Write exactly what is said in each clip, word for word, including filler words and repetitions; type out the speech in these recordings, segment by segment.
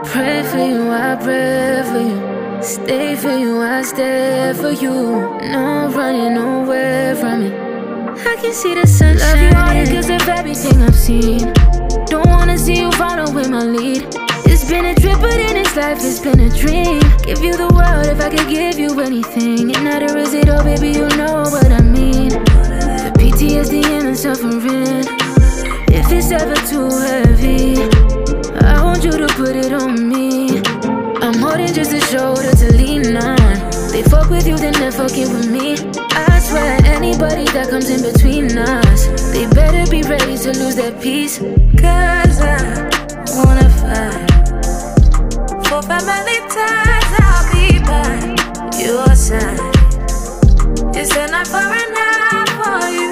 Pray for you, I pray for you. Stay for you, I stay for you. No running nowhere from it. I can see the sun shining. Love you all because of everything I've seen. Don't wanna see you following my lead. It's been a trip, but in this life it's been a dream. Give you the world if I could give you anything. And neither is it all, baby, you know what I mean. The P T S D and the suffering, if it's ever too heavy, I want you to put it on me. I'm more than just a shoulder to lean on. They fuck with you, then they're fucking with me. I swear anybody that comes in between us, they better be ready to lose their peace. Cause I wanna fight for family ties. I'll be by your side. It's a night for a night for you.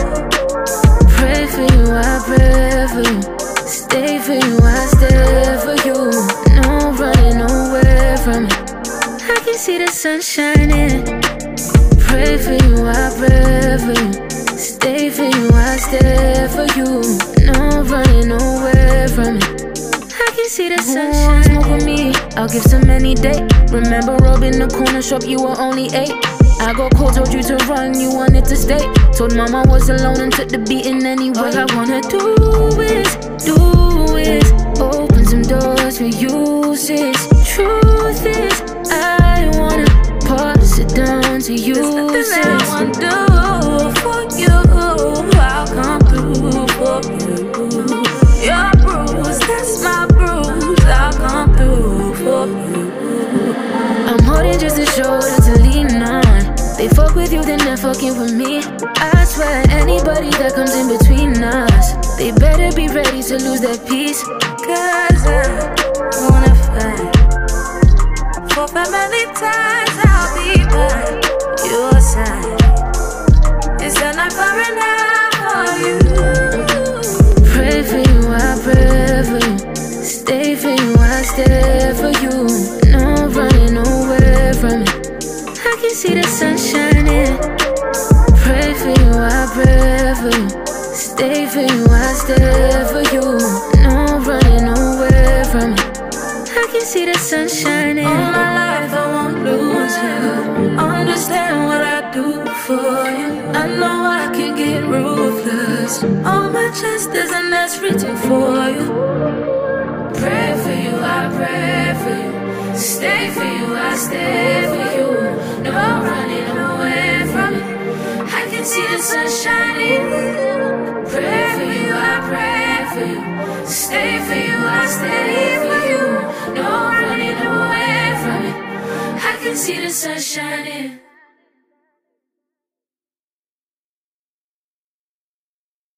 Pray for you, I pray for you. Stay for you, I stay for you. No running nowhere from it. I can see the sun shining. Pray for you, I pray for you. Stay for you, I stay for you. No running nowhere from it. I can see the sun shining. Smoke with me, I'll give some any day. Remember robbing the corner shop, you were only eight. I got cold, told you to run, you wanted to stay. Told mama I was alone and took the beating anyway. All I wanna do is, do is open some doors for you, sis. Truth is, I wanna pass it down to you, sis. There's nothing I wanna do for you. I'll come through for you. Your bruise, that's my bruise. I'll come through for you. I'm more than just a shoulder to lean on. They fuck with you, then they're fucking with me. I swear anybody that comes in between us, they better be ready to lose their peace. Cause I wanna fight for family ties. I'll be by your side. It's a night for a night for you. Pray for you, I pray for you. Stay for you, I stay for you. No running nowhere from it. I can see the sun shining. Pray for you, I pray for you. Stay for you, I stay for you. No running nowhere from it. I can see the sun shining. All my life I won't lose you. Understand what I do for you. I know I can get ruthless. On my chest there's an S written for you. Pray for you, I pray for you. Stay for you, I stay for you. No running away from it. I can see the sun shining. Pray for you, I pray for you. Stay for you, I stay for you. No running away from it. I can see the sun shining.